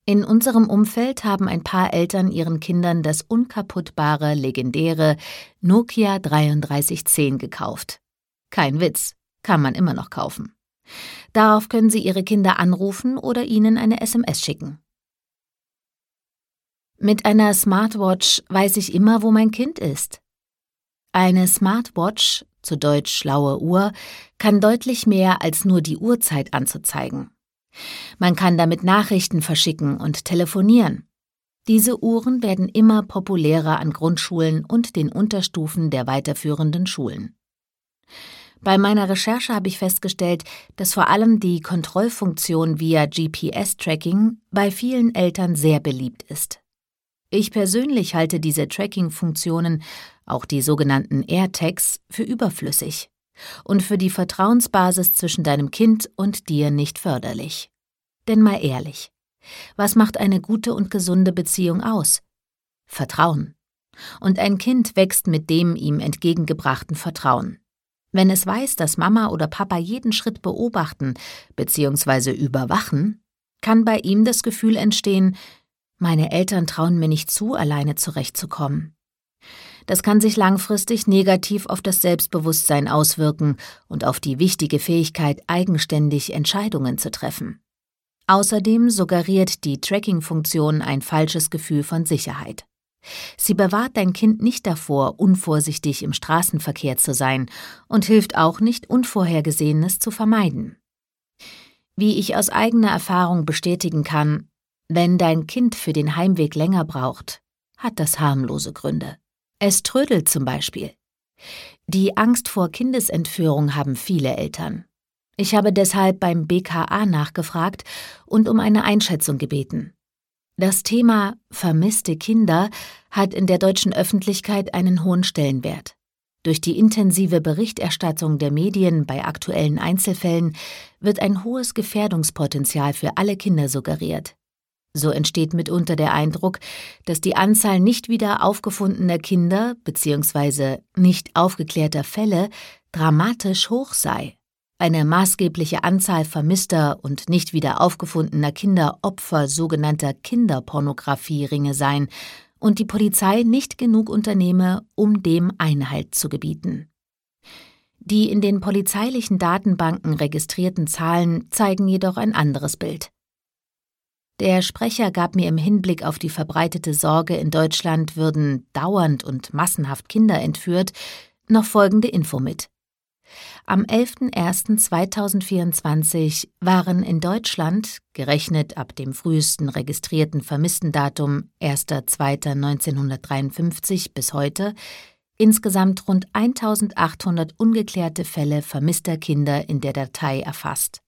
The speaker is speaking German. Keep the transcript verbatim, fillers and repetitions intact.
In unserem Umfeld haben ein paar Eltern ihren Kindern das unkaputtbare, legendäre Nokia dreiunddreißig zehn gekauft. Kein Witz, kann man immer noch kaufen. Darauf können Sie Ihre Kinder anrufen oder ihnen eine S M S schicken. Mit einer Smartwatch weiß ich immer, wo mein Kind ist. Eine Smartwatch, zu Deutsch schlaue Uhr, kann deutlich mehr als nur die Uhrzeit anzuzeigen. Man kann damit Nachrichten verschicken und telefonieren. Diese Uhren werden immer populärer an Grundschulen und den Unterstufen der weiterführenden Schulen. Bei meiner Recherche habe ich festgestellt, dass vor allem die Kontrollfunktion via G P S-Tracking bei vielen Eltern sehr beliebt ist. Ich persönlich halte diese Tracking-Funktionen, auch die sogenannten AirTags, für überflüssig und für die Vertrauensbasis zwischen deinem Kind und dir nicht förderlich. Denn mal ehrlich, was macht eine gute und gesunde Beziehung aus? Vertrauen. Und ein Kind wächst mit dem ihm entgegengebrachten Vertrauen. Wenn es weiß, dass Mama oder Papa jeden Schritt beobachten bzw. überwachen, kann bei ihm das Gefühl entstehen, meine Eltern trauen mir nicht zu, alleine zurechtzukommen. Das kann sich langfristig negativ auf das Selbstbewusstsein auswirken und auf die wichtige Fähigkeit, eigenständig Entscheidungen zu treffen. Außerdem suggeriert die Tracking-Funktion ein falsches Gefühl von Sicherheit. Sie bewahrt dein Kind nicht davor, unvorsichtig im Straßenverkehr zu sein und hilft auch nicht, Unvorhergesehenes zu vermeiden. Wie ich aus eigener Erfahrung bestätigen kann, wenn dein Kind für den Heimweg länger braucht, hat das harmlose Gründe. Es trödelt zum Beispiel. Die Angst vor Kindesentführung haben viele Eltern. Ich habe deshalb beim B K A nachgefragt und um eine Einschätzung gebeten. Das Thema vermisste Kinder hat in der deutschen Öffentlichkeit einen hohen Stellenwert. Durch die intensive Berichterstattung der Medien bei aktuellen Einzelfällen wird ein hohes Gefährdungspotenzial für alle Kinder suggeriert. So entsteht mitunter der Eindruck, dass die Anzahl nicht wieder aufgefundener Kinder bzw. nicht aufgeklärter Fälle dramatisch hoch sei. Eine maßgebliche Anzahl vermisster und nicht wieder aufgefundener Kinder Opfer sogenannter Kinderpornographie-Ringe seien und die Polizei nicht genug unternehme, um dem Einhalt zu gebieten. Die in den polizeilichen Datenbanken registrierten Zahlen zeigen jedoch ein anderes Bild. Der Sprecher gab mir im Hinblick auf die verbreitete Sorge, in Deutschland würden dauernd und massenhaft Kinder entführt, noch folgende Info mit. Am elften ersten zweitausendvierundzwanzig waren in Deutschland, gerechnet ab dem frühesten registrierten Vermisstendatum erster zweiter neunzehnhundertdreiundfünfzig bis heute, insgesamt rund eintausendachthundert ungeklärte Fälle vermisster Kinder in der Datei erfasst.